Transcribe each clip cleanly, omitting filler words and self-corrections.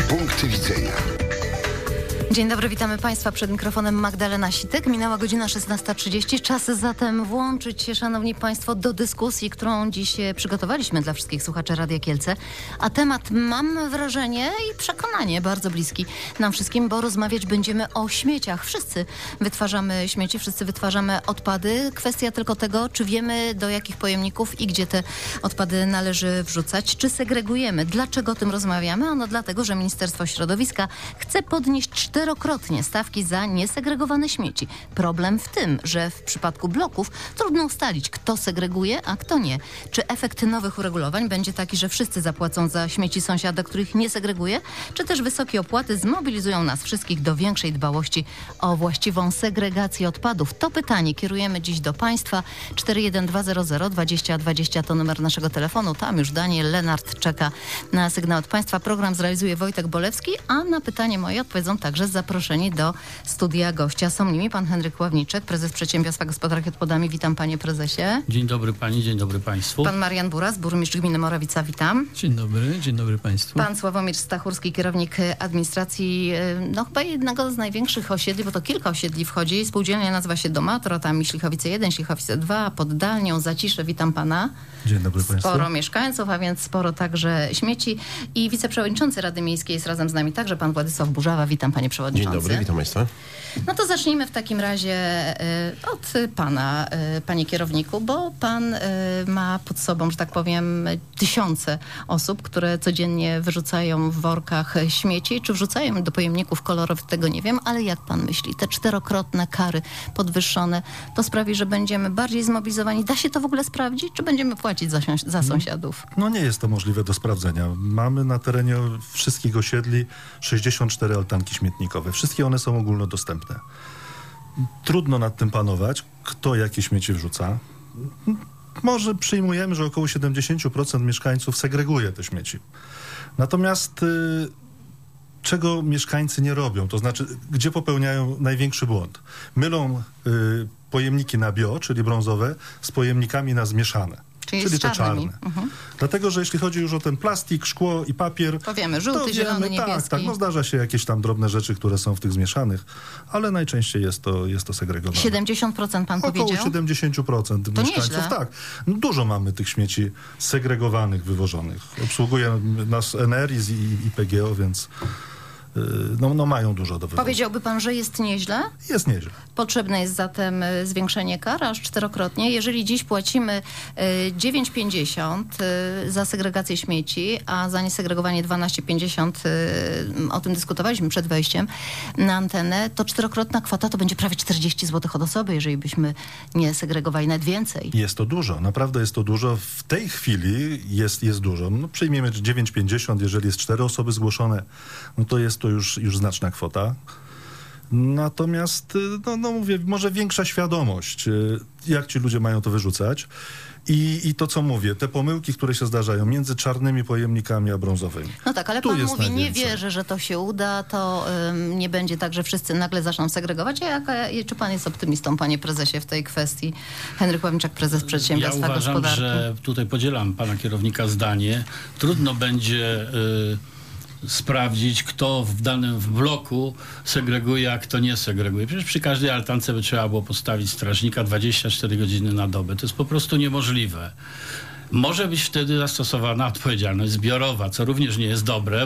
Punkty widzenia. Dzień dobry, witamy Państwa przed mikrofonem Magdalena Sitek. Minęła godzina 16:30. Czas zatem włączyć się, Szanowni Państwo, do dyskusji, którą dziś przygotowaliśmy dla wszystkich słuchaczy Radia Kielce. A temat, mam wrażenie i przekonanie, bardzo bliski nam wszystkim, bo rozmawiać będziemy o śmieciach. Wszyscy wytwarzamy śmieci, wszyscy wytwarzamy odpady. Kwestia tylko tego, czy wiemy, do jakich pojemników i gdzie te odpady należy wrzucać, czy segregujemy. Dlaczego o tym rozmawiamy? Ano dlatego, że Ministerstwo Środowiska chce podnieść 4-krotnie stawki za niesegregowane śmieci. Problem w tym, że w przypadku bloków trudno ustalić, kto segreguje, a kto nie. Czy efekt nowych uregulowań będzie taki, że wszyscy zapłacą za śmieci sąsiada, których nie segreguje, czy też wysokie opłaty zmobilizują nas wszystkich do większej dbałości o właściwą segregację odpadów? To pytanie kierujemy dziś do Państwa. 41200 20 20 to numer naszego telefonu. Tam już Daniel Lenart czeka na sygnał od Państwa. Program zrealizuje Wojtek Bolewski, a na pytanie moje odpowiedzą także zaproszeni do studia gościa. Są nimi pan Henryk Ławniczek, prezes Przedsiębiorstwa Gospodarki Odpadami. Witam, panie prezesie. Dzień dobry pani, dzień dobry państwu. Pan Marian Buras, burmistrz gminy Morawica. Witam. Dzień dobry państwu. Pan Sławomir Stachurski, kierownik administracji, chyba jednego z największych osiedli, bo to kilka osiedli wchodzi. Spółdzielnia nazywa się Domatro, tam Ślichowice 1, Ślichowice 2, Poddalnią, Zacisze. Witam pana. Dzień dobry państwu. Sporo mieszkańców, a więc sporo także śmieci. I wiceprzewodniczący Rady Miejskiej jest razem z nami także pan Władysław Burzawa. Witam, panie przewodniczący. Dzień dobry, witam państwa. No to zacznijmy w takim razie od pana, panie kierowniku, bo pan ma pod sobą, że tak powiem, tysiące osób, które codziennie wyrzucają w workach śmieci. Czy wrzucają do pojemników kolorowych, tego nie wiem, ale jak pan myśli, te 4-krotne kary podwyższone, to sprawi, że będziemy bardziej zmobilizowani? Da się to w ogóle sprawdzić, czy będziemy płacić za sąsiadów? No nie jest to możliwe do sprawdzenia. Mamy na terenie wszystkich osiedli 64 altanki śmietnikowe. Wszystkie one są ogólnodostępne. Trudno nad tym panować, kto jakie śmieci wrzuca. Może przyjmujemy, że około 70% mieszkańców segreguje te śmieci. Natomiast czego mieszkańcy nie robią, to znaczy, gdzie popełniają największy błąd? Mylą pojemniki na bio, czyli brązowe, z pojemnikami na zmieszane. Czyli te czarne. Dlatego, że jeśli chodzi już o ten plastik, szkło i papier... To wiemy, żółty, zielony, niebieski. Tak, zdarza się jakieś tam drobne rzeczy, które są w tych zmieszanych, ale najczęściej jest to segregowane. 70% pan powiedział? Około 70% to mieszkańców. Nieźle. Tak. No, dużo mamy tych śmieci segregowanych, wywożonych. Obsługuje nas Eneris i PGO, więc... No mają dużo do wyboru. Powiedziałby pan, że jest nieźle? Jest nieźle. Potrzebne jest zatem zwiększenie kar aż 4-krotnie. Jeżeli dziś płacimy 9,50 za segregację śmieci, a za niesegregowanie 12,50, o tym dyskutowaliśmy przed wejściem na antenę, to 4-krotna kwota to będzie prawie 40 zł od osoby, jeżeli byśmy nie segregowali, nawet więcej. Jest to dużo, naprawdę jest to dużo. W tej chwili jest dużo. No, przyjmiemy 9,50, jeżeli jest 4 osoby zgłoszone, no to jest to już znaczna kwota. Natomiast, mówię, może większa świadomość, jak ci ludzie mają to wyrzucać. I to, co mówię, te pomyłki, które się zdarzają między czarnymi pojemnikami a brązowymi. No tak, ale pan mówi, nie wierzę, że to się uda, to nie będzie tak, że wszyscy nagle zaczną segregować. Czy pan jest optymistą, panie prezesie, w tej kwestii? Henryk Ławniczek, prezes Przedsiębiorstwa Gospodarki. Ja uważam, że tutaj podzielam pana kierownika zdanie. Trudno będzie... sprawdzić, kto w danym bloku segreguje, a kto nie segreguje. Przecież przy każdej altance by trzeba było postawić strażnika 24 godziny na dobę. To jest po prostu niemożliwe. Może być wtedy zastosowana odpowiedzialność zbiorowa, co również nie jest dobre,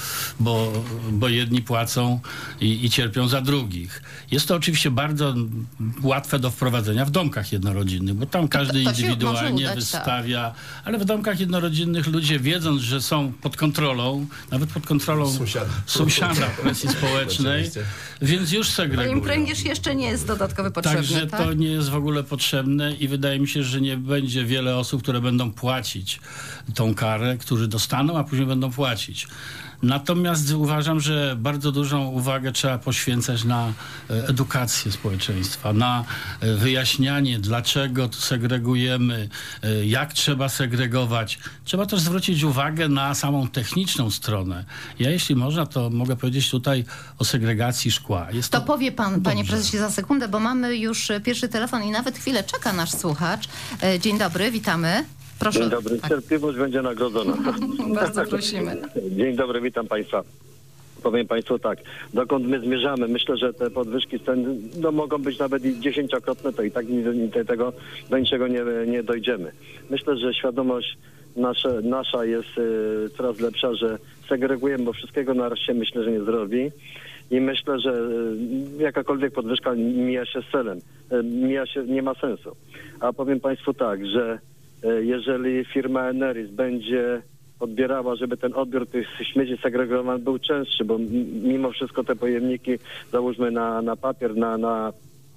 bo jedni płacą i cierpią za drugich. Jest to oczywiście bardzo łatwe do wprowadzenia w domkach jednorodzinnych, bo tam każdy indywidualnie wystawia, ale w domkach jednorodzinnych ludzie, wiedząc, że są pod kontrolą, nawet pod kontrolą sąsiada presji społecznej, więc już segregują. Im pręgierz jeszcze nie jest dodatkowo potrzebny. Także to nie jest w ogóle potrzebne i wydaje mi się, że nie będzie wiele osób, które będą płacić tą karę, którzy dostaną, a później będą płacić. Natomiast uważam, że bardzo dużą uwagę trzeba poświęcać na edukację społeczeństwa, na wyjaśnianie, dlaczego segregujemy, jak trzeba segregować. Trzeba też zwrócić uwagę na samą techniczną stronę. Ja, jeśli można, to mogę powiedzieć tutaj o segregacji szkła. To powie pan, panie prezesie, za sekundę, bo mamy już pierwszy telefon i nawet chwilę czeka nasz słuchacz. Dzień dobry, witamy. Proszę. Dzień dobry, cierpliwość będzie nagrodzona. Bardzo prosimy. Dzień dobry, witam państwa. Powiem Państwu tak, dokąd my zmierzamy, myślę, że te podwyżki cen mogą być nawet i 10-krotne, to i tak tego do niczego nie dojdziemy. Myślę, że świadomość nasza jest coraz lepsza, że segregujemy, bo wszystkiego na raz się myślę, że nie zrobi. I myślę, że jakakolwiek podwyżka mija się z celem, nie ma sensu. A powiem Państwu tak, że jeżeli firma Eneris będzie odbierała, żeby ten odbiór tych śmieci segregowanych był częstszy, bo mimo wszystko te pojemniki, załóżmy na papier, na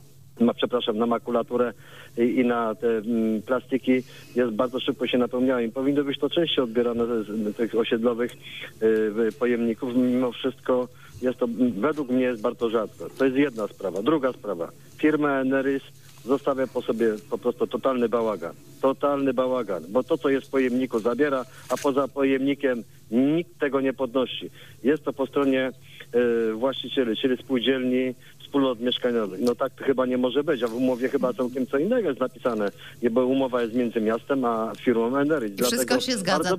makulaturę i na te plastiki bardzo szybko się napełniają. Powinno być to częściej odbierane z tych osiedlowych pojemników. Mimo wszystko jest to, według mnie jest bardzo rzadko. To jest jedna sprawa. Druga sprawa. Firma Eneris zostawia po sobie po prostu totalny bałagan, bo to, co jest w pojemniku, zabiera, a poza pojemnikiem nikt tego nie podnosi. Jest to po stronie właścicieli, czyli spółdzielni, wspólnot mieszkaniowych. No tak to chyba nie może być, a w umowie chyba całkiem co innego jest napisane, bo umowa jest między miastem a firmą Eneris. Wszystko się zgadza.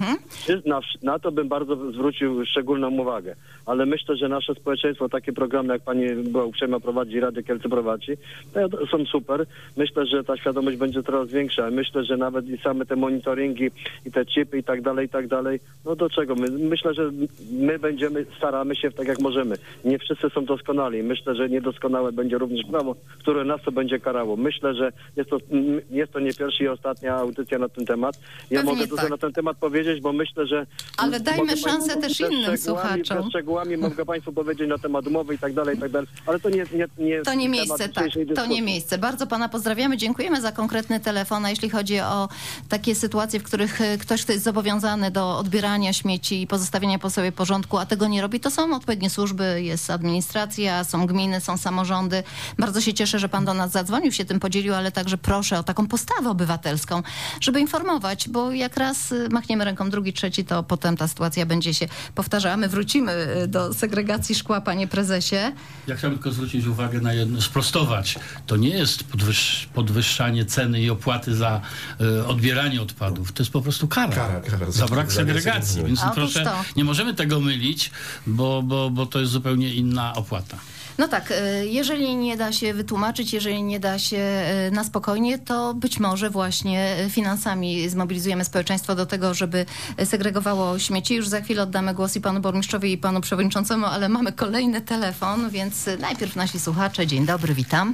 Na to bym bardzo zwrócił szczególną uwagę. Ale myślę, że nasze społeczeństwo, takie programy, jak pani była uprzejma prowadzi, Radio Kielce prowadzi, to są super. Myślę, że ta świadomość będzie coraz większa. Myślę, że nawet i same te monitoringi i te chipy i tak dalej, no do czego? Myślę, że my staramy się tak jak możemy. Nie wszyscy są doskonali. Myślę, że niedoskonałe będzie również prawo, które nas to będzie karało. Myślę, że jest to nie pierwsza i ostatnia audycja na ten temat. Ja Pewnie mogę dużo tak na ten temat powiedzieć, bo myślę, że... Ale dajmy szansę też innym słuchaczom. Ze szczegółami mogę Państwu powiedzieć na temat umowy i tak dalej, ale to nie miejsce, tak. To nie miejsce. Bardzo Pana pozdrawiamy. Dziękujemy za konkretny telefon. A jeśli chodzi o takie sytuacje, w których ktoś, kto jest zobowiązany do odbierania śmieci i pozostawienia po sobie porządku, a tego nie robi, to są odpowiednie służby, jest administracja, są gminy, są samorządy. Bardzo się cieszę, że Pan do nas zadzwonił, się tym podzielił, ale także proszę o taką postawę obywatelską, żeby informować, bo jak raz machniemy ręką, drugi, trzeci, to potem ta sytuacja będzie się powtarzała. My wrócimy do segregacji szkła, panie prezesie. Ja chciałbym tylko zwrócić uwagę na jedno, sprostować. To nie jest podwyższanie ceny i opłaty za odbieranie odpadów. To jest po prostu kara za brak segregacji. Więc proszę, nie możemy tego mylić, bo to jest zupełnie inna opłata. No tak, jeżeli nie da się wytłumaczyć, jeżeli nie da się na spokojnie, to być może właśnie finansami zmobilizujemy społeczeństwo do tego, żeby segregowało śmieci. Już za chwilę oddamy głos i panu burmistrzowi, i panu przewodniczącemu, ale mamy kolejny telefon, więc najpierw nasi słuchacze. Dzień dobry, witam.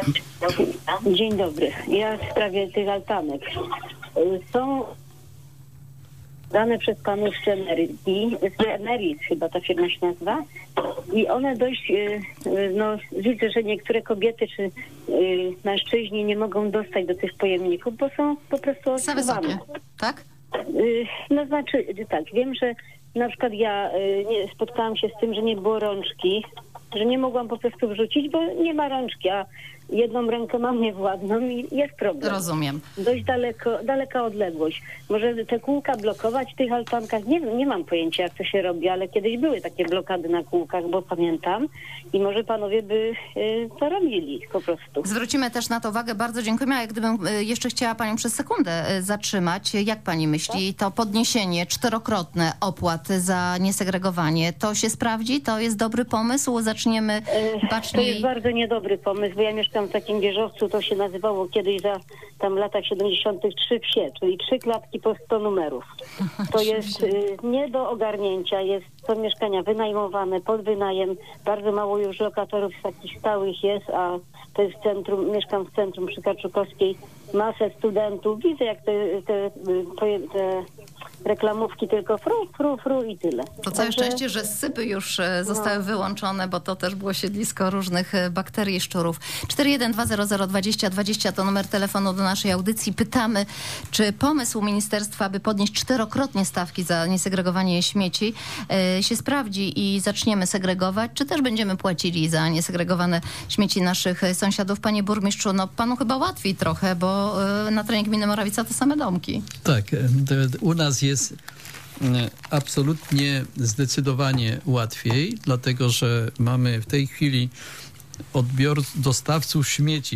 Dzień dobry. Ja w sprawie tych altanek. Są dane przez panów z Eneris, chyba ta firma się nazywa. I one dość, widzę, że niektóre kobiety czy mężczyźni nie mogą dostać do tych pojemników, bo są po prostu odsuwane. Tak? No znaczy, tak, wiem, że na przykład ja spotkałam się z tym, że nie było rączki, że nie mogłam po prostu wrzucić, bo nie ma rączki, a jedną rękę mam niewładną i jest problem. Rozumiem. Dość daleka odległość. Może te kółka blokować w tych altankach? Nie mam pojęcia, jak to się robi, ale kiedyś były takie blokady na kółkach, bo pamiętam i może panowie by to robili po prostu. Zwrócimy też na to uwagę. Bardzo dziękujemy. A jak gdybym jeszcze chciała panią przez sekundę zatrzymać, jak pani myśli, to podniesienie 4-krotne opłat za niesegregowanie, to się sprawdzi? To jest dobry pomysł? Zaczniemy baczniej... To jest bardzo niedobry pomysł, bo ja mieszkam w takim wieżowcu, to się nazywało kiedyś za tam latach 70. 3 wsie, czyli 3 klatki po 100 numerów. To jest nie do ogarnięcia, są mieszkania wynajmowane, pod wynajem, bardzo mało już lokatorów takich stałych jest, a to jest centrum, mieszkam w centrum przy Kaczukowskiej, masę studentów, widzę jak te reklamówki tylko fru i tyle. To całe szczęście, że sypy już zostały wyłączone, bo to też było siedlisko różnych bakterii, szczurów. 412002020 to numer telefonu do naszej audycji. Pytamy, czy pomysł ministerstwa, by podnieść 4-krotnie stawki za niesegregowanie śmieci się sprawdzi i zaczniemy segregować, czy też będziemy płacili za niesegregowane śmieci naszych sąsiadów. Panie burmistrzu, no panu chyba łatwiej trochę, bo na terenie gminy Morawica to same domki. Tak, u nas jest absolutnie zdecydowanie łatwiej, dlatego że mamy w tej chwili dostawców śmieci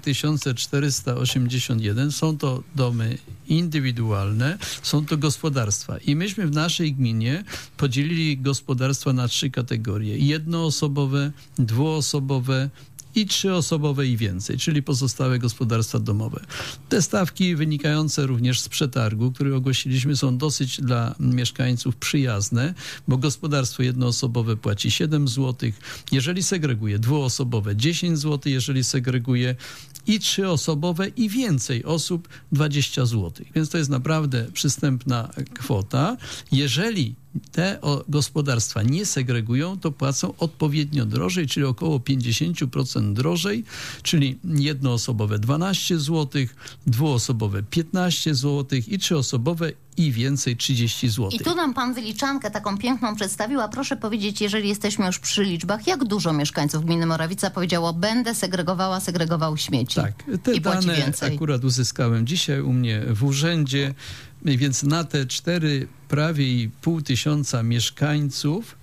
4481. Są to domy indywidualne, są to gospodarstwa. I myśmy w naszej gminie podzielili gospodarstwa na 3 kategorie. Jednoosobowe, dwuosobowe i 3-osobowe i więcej, czyli pozostałe gospodarstwa domowe. Te stawki wynikające również z przetargu, który ogłosiliśmy, są dosyć dla mieszkańców przyjazne, bo gospodarstwo jednoosobowe płaci 7 zł, jeżeli segreguje dwuosobowe 10 zł, jeżeli segreguje i 3-osobowe i więcej osób 20 zł. Więc to jest naprawdę przystępna kwota. Jeżeli te gospodarstwa nie segregują, to płacą odpowiednio drożej, czyli około 50% drożej, czyli jednoosobowe 12 zł, dwuosobowe 15 zł i 3-osobowe i więcej 30 zł. I tu nam pan wyliczankę taką piękną przedstawił, a proszę powiedzieć, jeżeli jesteśmy już przy liczbach, jak dużo mieszkańców gminy Morawica powiedziało, będę segregował śmieci Tak, te i płaci dane więcej. akurat uzyskałem dzisiaj u mnie w urzędzie, więc na te prawie i pół tysiąca mieszkańców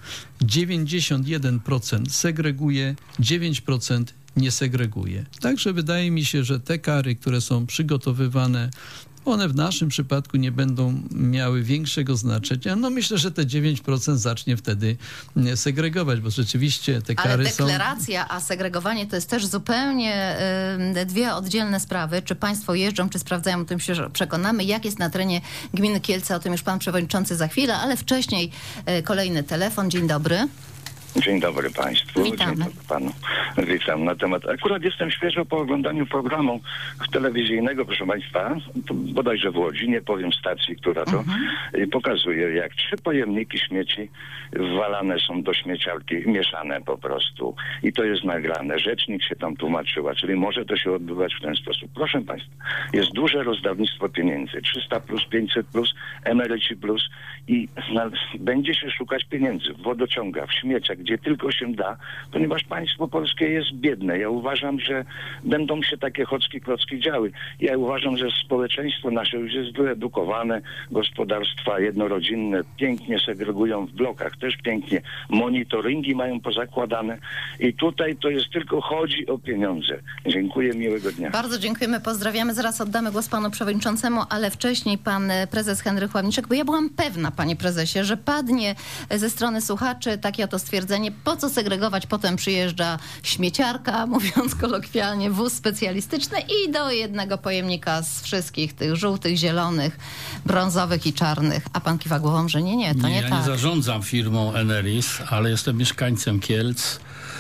91% segreguje, 9% nie segreguje. Także wydaje mi się, że te kary, które są przygotowywane, one w naszym przypadku nie będą miały większego znaczenia. No myślę, że te 9% zacznie wtedy segregować, bo rzeczywiście te kary są... Ale deklaracja, a segregowanie to jest też zupełnie dwie oddzielne sprawy. Czy państwo jeżdżą, czy sprawdzają, o tym się przekonamy. Jak jest na terenie gminy Kielce, o tym już pan przewodniczący za chwilę, ale wcześniej kolejny telefon. Dzień dobry. Dzień dobry Państwu. Witamy. Dzień dobry Panu. Witam. Akurat jestem świeżo po oglądaniu programu telewizyjnego, proszę Państwa, bodajże w Łodzi, nie powiem stacji, która to pokazuje, jak 3 pojemniki śmieci wwalane są do śmieciarki, mieszane po prostu. I to jest nagrane. Rzecznik się tam tłumaczyła, czyli może to się odbywać w ten sposób. Proszę Państwa, jest duże rozdawnictwo pieniędzy. 300 plus, 500 plus, emeryci plus i będzie się szukać pieniędzy w wodociągach, w śmieciach, gdzie tylko się da, ponieważ państwo polskie jest biedne. Ja uważam, że będą się takie klocki działy. Ja uważam, że społeczeństwo nasze już jest wyedukowane, gospodarstwa jednorodzinne pięknie segregują w blokach, też pięknie. Monitoringi mają pozakładane i tutaj to jest tylko chodzi o pieniądze. Dziękuję, miłego dnia. Bardzo dziękujemy, pozdrawiamy. Zaraz oddamy głos panu przewodniczącemu, ale wcześniej pan prezes Henryk Ławniczek, bo ja byłam pewna, panie prezesie, że padnie ze strony słuchaczy takie oto stwierdzenie, po co segregować, potem przyjeżdża śmieciarka, mówiąc kolokwialnie, wóz specjalistyczny i do jednego pojemnika z wszystkich tych żółtych, zielonych, brązowych i czarnych. A pan kiwa głową, że nie, to nie tak. Ja nie zarządzam firmą Eneris, ale jestem mieszkańcem Kielc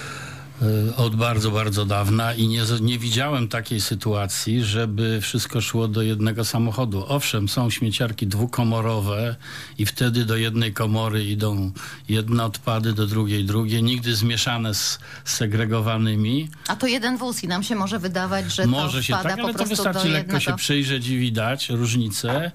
od bardzo, bardzo dawna i nie widziałem takiej sytuacji, żeby wszystko szło do jednego samochodu. Owszem, są śmieciarki dwukomorowe i wtedy do jednej komory idą jedne odpady, do drugiej drugie, nigdy zmieszane z segregowanymi. A to jeden wóz i nam się może wydawać, że może to się wpada tak, po ale to prostu wystarczy do lekko jednego. się przyjrzeć i widać różnice.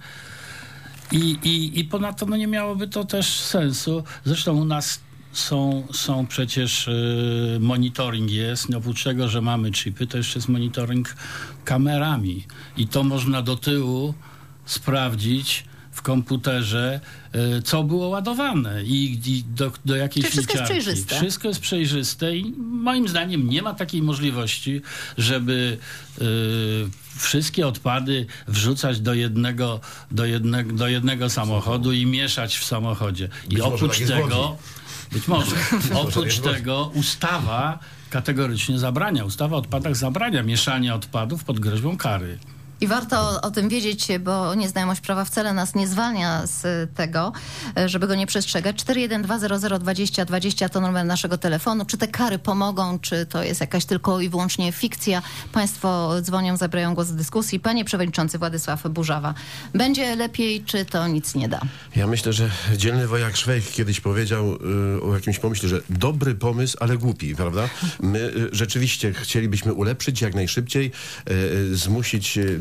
I ponadto nie miałoby to też sensu. Zresztą u nas są przecież monitoring jest. Oprócz tego, że mamy chipy, to jeszcze jest monitoring kamerami. I to można do tyłu sprawdzić w komputerze, co było ładowane i do jakiej Czyli wszystko śmieciarki. jest przejrzyste. Wszystko jest przejrzyste i moim zdaniem nie ma takiej możliwości, żeby wszystkie odpady wrzucać do jednego samochodu i mieszać w samochodzie. I oprócz tego być może. Oprócz tego ustawa kategorycznie zabrania. Ustawa o odpadach zabrania mieszania odpadów pod groźbą kary. I warto o tym wiedzieć, bo nieznajomość prawa wcale nas nie zwalnia z tego, żeby go nie przestrzegać. 412002020 to numer naszego telefonu. Czy te kary pomogą, czy to jest jakaś tylko i wyłącznie fikcja? Państwo dzwonią, zabierają głos w dyskusji. Panie przewodniczący Władysław Burzawa, będzie lepiej, czy to nic nie da? Ja myślę, że dzielny wojak Szwejk kiedyś powiedział o jakimś pomyśle, że dobry pomysł, ale głupi, prawda? My rzeczywiście chcielibyśmy ulepszyć jak najszybciej, zmusić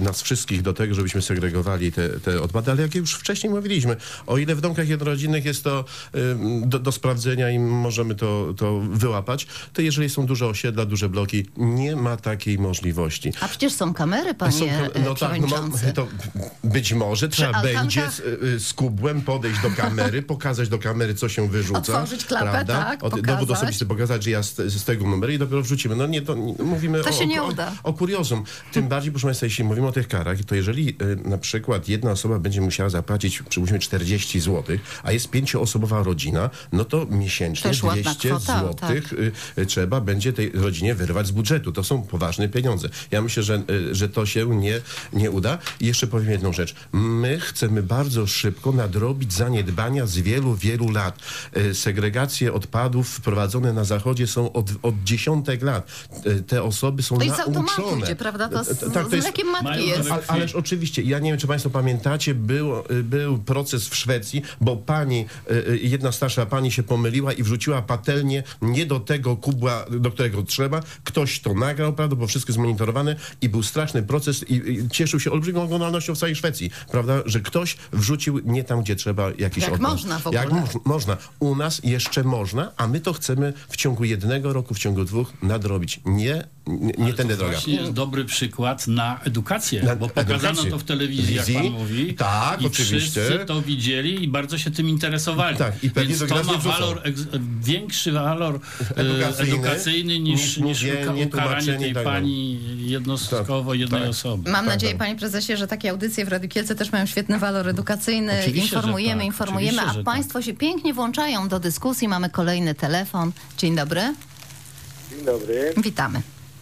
nas wszystkich do tego, żebyśmy segregowali te odpady, ale jak już wcześniej mówiliśmy, o ile w domkach jednorodzinnych jest to do sprawdzenia i możemy to wyłapać, to jeżeli są duże osiedla, duże bloki, nie ma takiej możliwości. A przecież są kamery, panie przewodniczący. To być może trzeba będzie z kubłem podejść do kamery, pokazać do kamery, co się wyrzuca. Otworzyć klapę, prawda? Tak, Dowód osobisty pokazać, że ja z tego numeru i dopiero wrzucimy. No nie, mówimy o kuriozum. Tym bardziej, proszę Państwa, jeśli mówimy o tych karach, to jeżeli na przykład jedna osoba będzie musiała zapłacić, przypuśćmy 40 zł, a jest 5-osobowa rodzina, no to miesięcznie 200 zł trzeba będzie tej rodzinie wyrwać z budżetu. To są poważne pieniądze. Ja myślę, że to się nie uda. I jeszcze powiem jedną rzecz. My chcemy bardzo szybko nadrobić zaniedbania z wielu lat. Segregacje odpadów wprowadzone na Zachodzie są od dziesiątek lat. Te osoby są nauczone. To jest z automatu idzie, prawda? To z mlekiem matki jest. Ależ oczywiście, ja nie wiem, czy Państwo pamiętacie, był proces w Szwecji, bo jedna starsza pani się pomyliła i wrzuciła patelnię nie do tego kubła, do którego trzeba. Ktoś to nagrał, prawda, bo wszystko jest monitorowane i był straszny proces i cieszył się olbrzymią oglądalnością w całej Szwecji, prawda, że ktoś wrzucił nie tam, gdzie trzeba jakiś odpad. Można w ogóle. Jak można. U nas jeszcze można, a my to chcemy w ciągu 1 roku, w ciągu 2 nadrobić. Nie tędy droga. To jest dobry przykład na edukację, bo pokazano to w telewizji, jak pan mówi. Tak, i oczywiście. Wszyscy to widzieli i bardzo się tym interesowali. Tak, i pewnie więc to ma większy walor edukacyjny niż ukaranie tej pani jednostkowo jednej osoby. Mam nadzieję, panie prezesie, że takie audycje w Radiu Kielce też mają świetny walor edukacyjny. Oczywiście, Informujemy, a państwo się pięknie włączają do dyskusji. Mamy kolejny telefon. Dzień dobry. Dzień dobry. Witamy.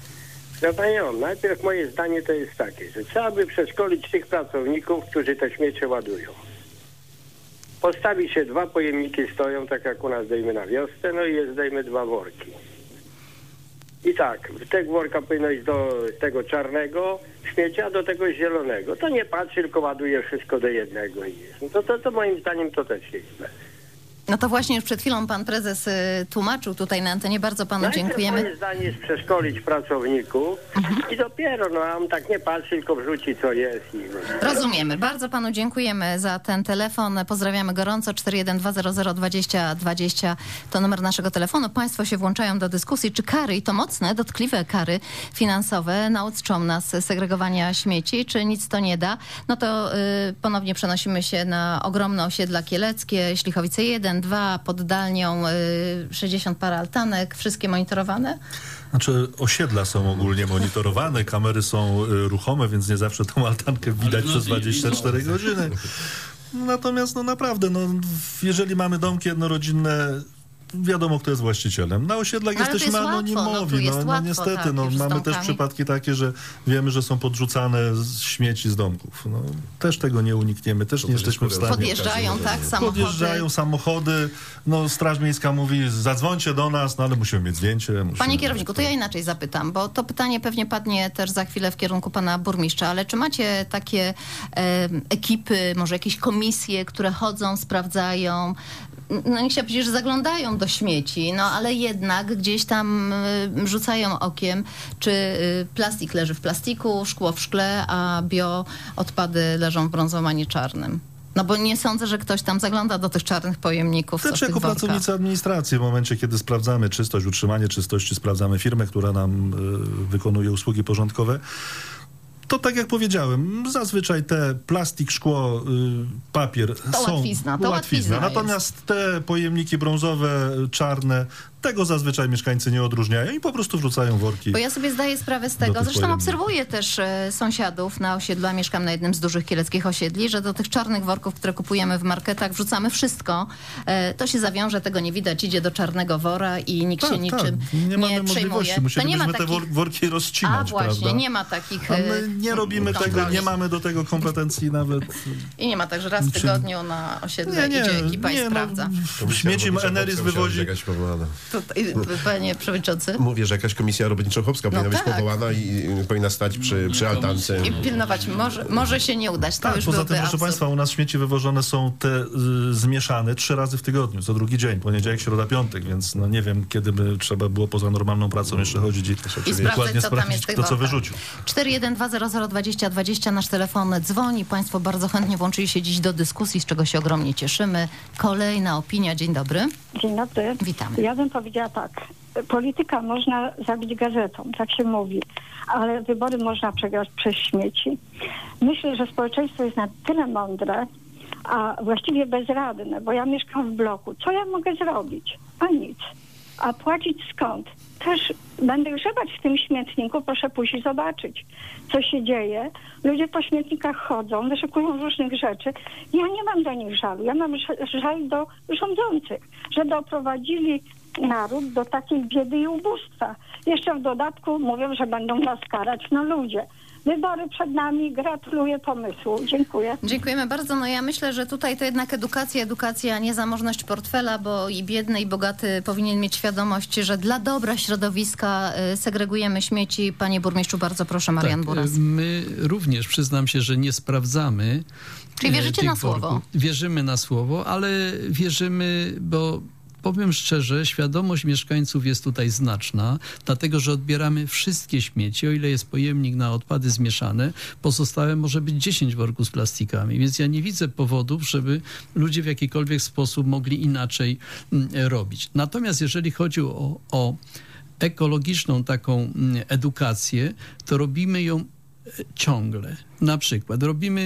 No panią, najpierw moje zdanie to jest takie, że trzeba by przeszkolić tych pracowników, którzy te śmiecie ładują. Postawi się 2 pojemniki, stoją, tak jak u nas dajmy na wiosce, no i jest dajmy 2 worki. I tak, z tego worka powinno iść do tego czarnego śmiecia, do tego zielonego. To nie patrzy, tylko ładuje wszystko do jednego i jest. No to moim zdaniem to też jest źle. No to właśnie już przed chwilą pan prezes tłumaczył tutaj na antenie. Bardzo panu dziękujemy. Moje zdanie jest przeszkolić pracowników i dopiero, a on tak nie patrzy, tylko wrzuci co jest. Rozumiemy. Bardzo panu dziękujemy za ten telefon. Pozdrawiamy gorąco. 412002020 to numer naszego telefonu. Państwo się włączają do dyskusji, czy kary, i to mocne, dotkliwe kary finansowe nauczą nas segregowania śmieci, czy nic to nie da. No to ponownie przenosimy się na ogromne osiedla kieleckie, Ślichowice 1, 2, Poddalnią 60 parę altanek, wszystkie monitorowane? Znaczy osiedla są ogólnie monitorowane, kamery są ruchome, więc nie zawsze tą altankę widać przez 24 godziny. Natomiast naprawdę, jeżeli mamy domki jednorodzinne, wiadomo, kto jest właścicielem. Na osiedlach jesteśmy anonimowi. Niestety, mamy też przypadki takie, że wiemy, że są podrzucane śmieci z domków. Też tego nie unikniemy, też nie jesteśmy w stanie. Podjeżdżają, samochody. Podjeżdżają samochody. Straż Miejska mówi, zadzwońcie do nas, ale musimy mieć zdjęcie. Panie kierowniku, to ja inaczej zapytam, bo to pytanie pewnie padnie też za chwilę w kierunku pana burmistrza, ale czy macie takie ekipy, może jakieś komisje, które chodzą, sprawdzają, nie chciałam powiedzieć, że zaglądają do śmieci, ale jednak gdzieś tam rzucają okiem, czy plastik leży w plastiku, szkło w szkle, a bioodpady leżą w brązowym, a nie czarnym. Bo nie sądzę, że ktoś tam zagląda do tych czarnych pojemników. Też jako pracownicy administracji, w momencie, kiedy sprawdzamy czystość, utrzymanie czystości, sprawdzamy firmę, która nam wykonuje usługi porządkowe, to tak jak powiedziałem, zazwyczaj te plastik, szkło, papier są łatwizna. Natomiast te pojemniki brązowe, czarne, tego zazwyczaj mieszkańcy nie odróżniają i po prostu wrzucają worki. Bo ja sobie zdaję sprawę z tego, zresztą obserwuję też sąsiadów na osiedlu, a mieszkam na jednym z dużych kieleckich osiedli, że do tych czarnych worków, które kupujemy w marketach, wrzucamy wszystko. To się zawiąże, tego nie widać, idzie do czarnego wora i nikt się niczym nie przejmuje. Musielibyśmy te worki rozcinać, właśnie, prawda? Nie ma takich a my nie robimy tego, nie mamy do tego kompetencji nawet. I nie ma tak, że raz w tygodniu na osiedle idzie ekipa i sprawdza. Śmieci Eneris wywozi... tutaj, panie przewodniczący? Mówię, że jakaś komisja robotniczo-chłopska powinna być powołana i powinna stać przy altance. I pilnować. Może się nie udać. To już poza tym, proszę państwa, u nas śmieci wywożone są te zmieszane 3 razy w tygodniu, co drugi dzień, poniedziałek, środa, piątek, więc nie wiem, kiedy by trzeba było poza normalną pracą jeszcze chodzić i dokładnie sprawdzić, kto co wyrzucił. 412002020 nasz telefon dzwoni. Państwo bardzo chętnie włączyli się dziś do dyskusji, z czego się ogromnie cieszymy. Kolejna opinia. Dzień dobry. Dzień dobry. Witamy. Ja bym powiedziała tak. Polityka można zabić gazetą, tak się mówi, ale wybory można przegrać przez śmieci. Myślę, że społeczeństwo jest na tyle mądre, a właściwie bezradne, bo ja mieszkam w bloku. Co ja mogę zrobić? A nic. A płacić skąd? Też będę grzebać w tym śmietniku, proszę pójść i zobaczyć, co się dzieje. Ludzie po śmietnikach chodzą, wyszukują różnych rzeczy. Ja nie mam do nich żalu. Ja mam żal do rządzących, że doprowadzili naród do takiej biedy i ubóstwa. Jeszcze w dodatku mówią, że będą nas karać. No ludzie. Wybory przed nami. Gratuluję pomysłu. Dziękuję. Dziękujemy bardzo. No ja myślę, że tutaj to jednak edukacja, nie zamożność portfela, bo i biedny, i bogaty powinien mieć świadomość, że dla dobra środowiska segregujemy śmieci. Panie burmistrzu, bardzo proszę, Marian Buras. My również, przyznam się, że nie sprawdzamy. Czyli wierzycie na słowo? Wierzymy na słowo, ale wierzymy, bo powiem szczerze, świadomość mieszkańców jest tutaj znaczna, dlatego że odbieramy wszystkie śmieci, o ile jest pojemnik na odpady zmieszane, pozostałe może być 10 worków z plastikami, więc ja nie widzę powodów, żeby ludzie w jakikolwiek sposób mogli inaczej robić. Natomiast jeżeli chodzi o ekologiczną taką edukację, to robimy ją ciągle. Na przykład robimy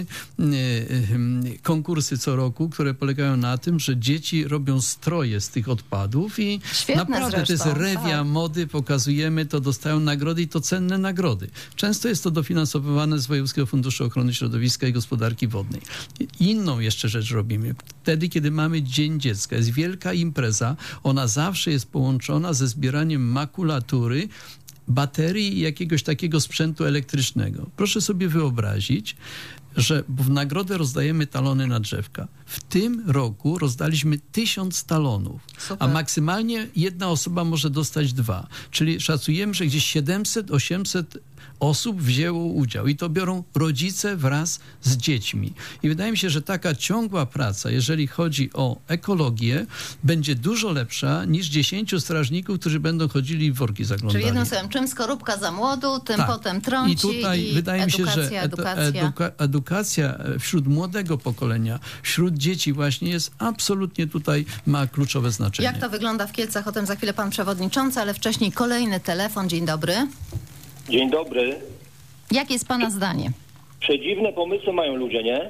konkursy co roku, które polegają na tym, że dzieci robią stroje z tych odpadów i naprawdę to jest rewia mody, pokazujemy to, dostają nagrody i to cenne nagrody. Często jest to dofinansowywane z Wojewódzkiego Funduszu Ochrony Środowiska i Gospodarki Wodnej. Inną jeszcze rzecz robimy. Wtedy, kiedy mamy Dzień Dziecka, jest wielka impreza, ona zawsze jest połączona ze zbieraniem makulatury, baterii i jakiegoś takiego sprzętu elektrycznego. Proszę sobie wyobrazić, że w nagrodę rozdajemy talony na drzewka. W tym roku rozdaliśmy 1000 talonów, a maksymalnie jedna osoba może dostać 2. Czyli szacujemy, że gdzieś 700-800 osób wzięło udział i to biorą rodzice wraz z dziećmi. I wydaje mi się, że taka ciągła praca, jeżeli chodzi o ekologię, będzie dużo lepsza niż 10 strażników, którzy będą chodzili w worki zaglądali. Czyli jednym słowem, czym skorupka za młodu, tym potem trąci. I tutaj wydaje mi się, że edukacja wśród młodego pokolenia, wśród dzieci właśnie jest absolutnie tutaj, ma kluczowe znaczenie. Jak to wygląda w Kielcach? O tym za chwilę pan przewodniczący, ale wcześniej kolejny telefon. Dzień dobry. Dzień dobry. Jakie jest pana zdanie? Przedziwne pomysły mają ludzie, nie?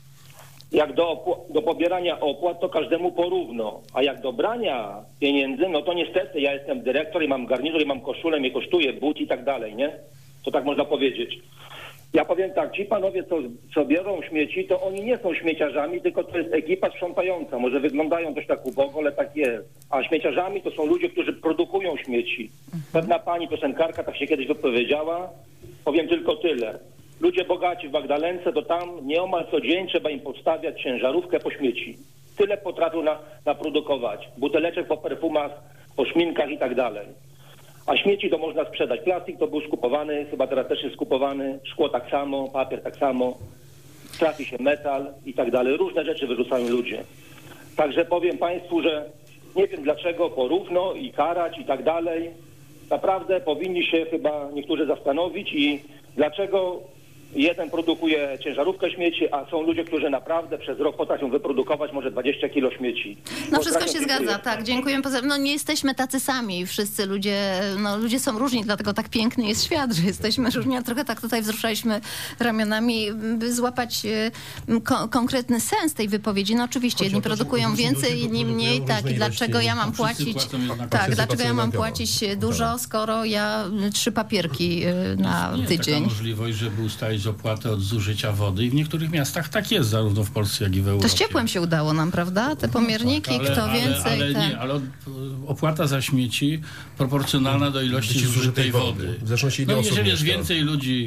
Jak do pobierania opłat, to każdemu porówno. A jak do brania pieniędzy, no to niestety ja jestem dyrektor i mam garnitur i mam koszulę, mnie kosztuje but i tak dalej, nie? To tak można powiedzieć. Ja powiem tak, ci panowie, co biorą śmieci, to oni nie są śmieciarzami, tylko to jest ekipa sprzątająca. Może wyglądają też tak ubogo, ale tak jest. A śmieciarzami to są ludzie, którzy produkują śmieci. Pewna pani piosenkarka tak się kiedyś wypowiedziała. Powiem tylko tyle. Ludzie bogaci w Magdalence, to tam nieomal co dzień trzeba im podstawiać ciężarówkę po śmieci. Tyle potrafią naprodukować. Buteleczek po perfumach, po szminkach i tak dalej. A śmieci to można sprzedać. Plastik to był skupowany, chyba teraz też jest skupowany. Szkło tak samo, papier tak samo. Trafi się metal i tak dalej. Różne rzeczy wyrzucają ludzie. Także powiem państwu, że nie wiem dlaczego porówno i karać i tak dalej. Naprawdę powinni się chyba niektórzy zastanowić i dlaczego jeden produkuje ciężarówkę śmieci, a są ludzie, którzy naprawdę przez rok potrafią wyprodukować może 20 kilo śmieci. No wszystko się zgadza, tak. Dziękuję. No nie jesteśmy tacy sami. Wszyscy ludzie są różni, dlatego tak piękny jest świat, że jesteśmy różni. A trochę tak tutaj wzruszaliśmy ramionami, by złapać konkretny sens tej wypowiedzi. No oczywiście, jedni produkują więcej, inni mniej, tak. I dlaczego ja mam płacić, dlaczego ja mam płacić dużo, skoro ja 3 papierki na tydzień. Taka możliwość, żeby ustalić opłatę od zużycia wody i w niektórych miastach tak jest, zarówno w Polsce, jak i w Europie. To z ciepłem się udało nam, prawda? Te pomierniki, tak, kto więcej... Ale opłata za śmieci proporcjonalna do ilości zużytej wody. No jeżeli jest więcej ludzi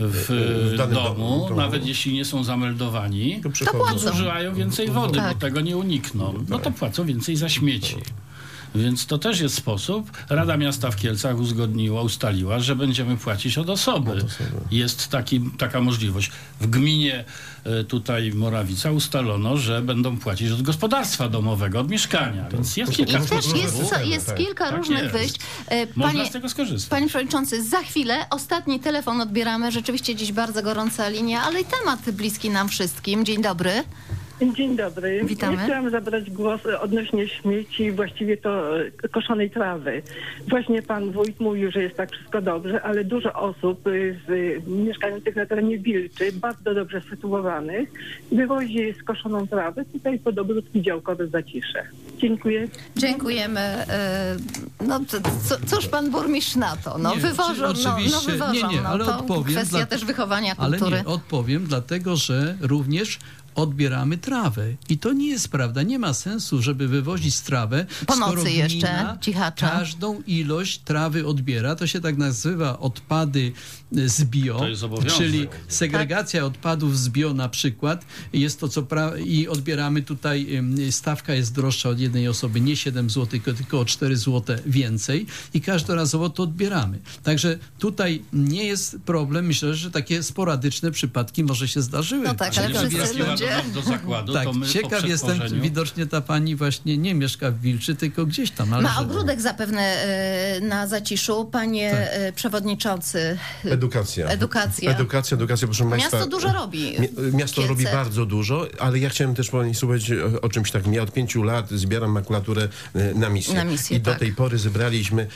w domu, nawet jeśli nie są zameldowani, to płacą. zużywają więcej wody, bo tego nie unikną. No to płacą więcej za śmieci. Więc to też jest sposób. Rada Miasta w Kielcach ustaliła, że będziemy płacić od osoby. Jest taka możliwość. W gminie tutaj Morawica ustalono, że będą płacić od gospodarstwa domowego, od mieszkania. Więc jest kilka sposobów. Jest kilka różnych wyjść. Można z tego skorzystać. Panie Przewodniczący, za chwilę ostatni telefon odbieramy. Rzeczywiście dziś bardzo gorąca linia, ale i temat bliski nam wszystkim. Dzień dobry. Dzień dobry. Witamy. Ja chciałam zabrać głos odnośnie śmieci, właściwie to koszonej trawy. Właśnie pan wójt mówił, że jest tak wszystko dobrze, ale dużo osób mieszkających na terenie Wilczy, bardzo dobrze sytuowanych, wywozi skoszoną trawę tutaj pod ogródki działkowe w Zacisze. Dziękuję. Dziękujemy. No cóż pan burmistrz na to? No wywożą, ale to odpowiem. Kwestia też wychowania kultury. Ale nie, odpowiem, dlatego że również odbieramy trawę. I to nie jest prawda. Nie ma sensu, żeby wywozić trawę, skoro gmina każdą ilość trawy odbiera. To się tak nazywa odpady z bio, czyli segregacja odpadów z bio na przykład. Jest to i odbieramy tutaj, stawka jest droższa od jednej osoby, nie 7 zł, tylko o 4 zł więcej i każdorazowo to odbieramy. Także tutaj nie jest problem. Myślę, że takie sporadyczne przypadki może się zdarzyły. No tak, ale wszyscy ludzie... do zakładu, tak, to my ciekaw jestem, widocznie ta pani właśnie nie mieszka w Wilczy, tylko gdzieś tam. Ale ma ogródek zapewne na Zaciszu. Panie przewodniczący. Edukacja, proszę państwa. Miasto dużo robi. Miasto robi bardzo dużo, ale ja chciałem też powiedzieć o czymś takim. Ja od 5 lat zbieram makulaturę na misję. I do tej pory zebraliśmy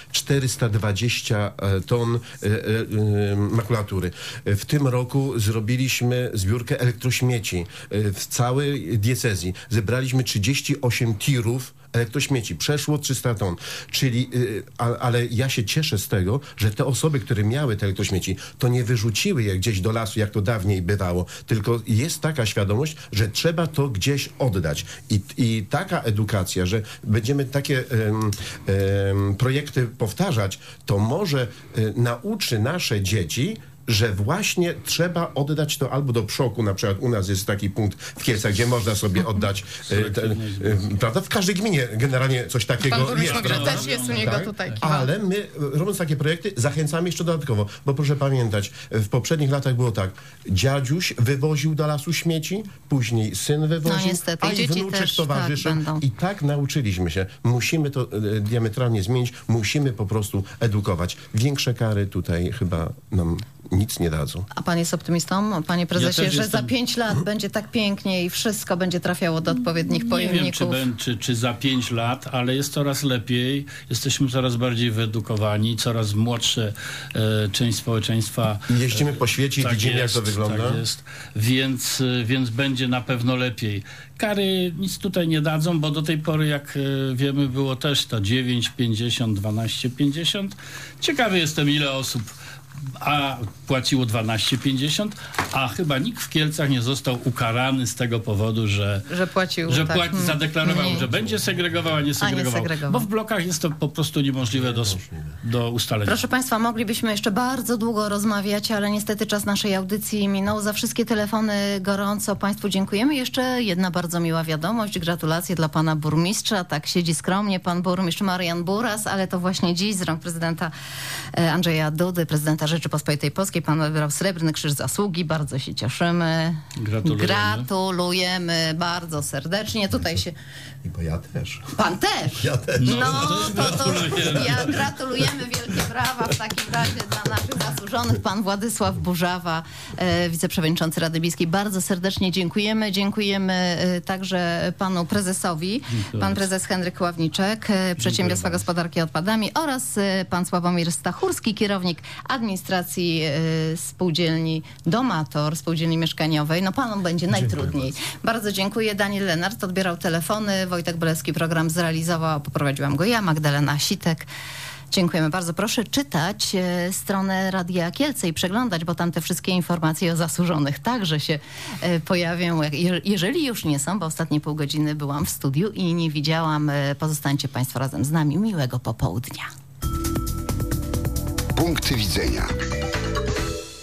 420 ton makulatury. W tym roku zrobiliśmy zbiórkę elektrośmieci w całej diecezji. Zebraliśmy 38 tirów elektrośmieci. Przeszło 300 ton. Czyli, ale ja się cieszę z tego, że te osoby, które miały te elektrośmieci, to nie wyrzuciły je gdzieś do lasu, jak to dawniej bywało, tylko jest taka świadomość, że trzeba to gdzieś oddać. I taka edukacja, że będziemy takie projekty powtarzać, to może nauczy nasze dzieci, że właśnie trzeba oddać to albo do przoku, na przykład u nas jest taki punkt w Kielcach, gdzie można sobie oddać, prawda? W każdej gminie generalnie coś takiego jest. Też jest u niego tutaj. Ale my, robiąc takie projekty, zachęcamy jeszcze dodatkowo, bo proszę pamiętać, w poprzednich latach było tak, dziadziuś wywoził do lasu śmieci, później syn wywoził, niestety, a i wnuczek towarzyszył. I tak nauczyliśmy się. Musimy to diametralnie zmienić, musimy po prostu edukować. Większe kary tutaj chyba nam nic nie dadzą. A pan jest optymistą, panie prezesie, że za 5 lat będzie tak pięknie i wszystko będzie trafiało do odpowiednich pojemników? Nie wiem, czy za 5 lat, ale jest coraz lepiej. Jesteśmy coraz bardziej wyedukowani, coraz młodsze część społeczeństwa. Jeździmy po świecie i widzimy, jak to wygląda. Tak jest. Więc będzie na pewno lepiej. Kary nic tutaj nie dadzą, bo do tej pory, jak wiemy, było też to 9,50, 12,50. Ciekawy jestem, ile osób płaciło 12,50, a chyba nikt w Kielcach nie został ukarany z tego powodu, że płacił, zadeklarował, że będzie segregował, a nie segregował. Bo w blokach jest to po prostu niemożliwe do ustalenia. Proszę państwa, moglibyśmy jeszcze bardzo długo rozmawiać, ale niestety czas naszej audycji minął. Za wszystkie telefony gorąco państwu dziękujemy. Jeszcze jedna bardzo miła wiadomość. Gratulacje dla pana burmistrza. Tak siedzi skromnie pan burmistrz Marian Buras, ale to właśnie dziś z rąk prezydenta Andrzeja Dudy, prezydenta Rzeczypospolitej Polskiej. Pan wybrał Srebrny Krzyż Zasługi. Bardzo się cieszymy. Gratulujemy bardzo serdecznie. Tutaj się... Bo ja też. Pan też? Ja też. Gratulujemy. Wielkie brawa w takim razie dla naszych zasłużonych. Pan Władysław Burzawa, wiceprzewodniczący Rady Miejskiej. Bardzo serdecznie dziękujemy. Dziękujemy także panu prezesowi. Pan prezes Henryk Ławniczek, Przedsiębiorstwa Gospodarki Odpadami oraz pan Sławomir Stachurski, kierownik administracji spółdzielni Domator, spółdzielni mieszkaniowej. No panom będzie najtrudniej. Bardzo dziękuję. Daniel Lenart odbierał telefony. Wojtek Bolewski program zrealizował. Poprowadziłam go ja, Magdalena Sitek. Dziękujemy bardzo. Proszę czytać stronę Radia Kielce i przeglądać, bo tam te wszystkie informacje o zasłużonych także się pojawią. Jeżeli już nie są, bo ostatnie pół godziny byłam w studiu i nie widziałam. Pozostańcie państwo razem z nami. Miłego popołudnia. Punkty widzenia.